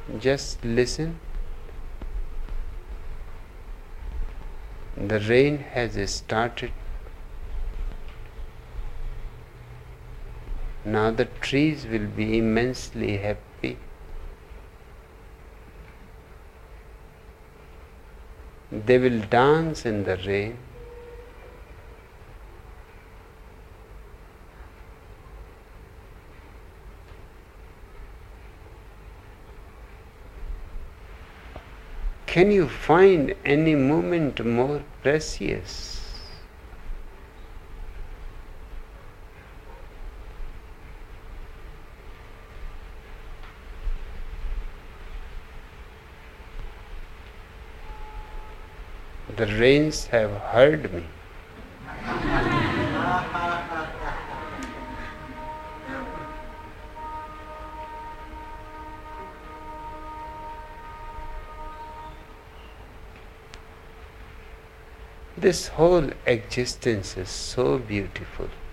Just listen. The rain has started. Now the trees will be immensely happy. They will dance in the rain. Can you find any moment more precious? The rains have heard me. This whole existence is so beautiful.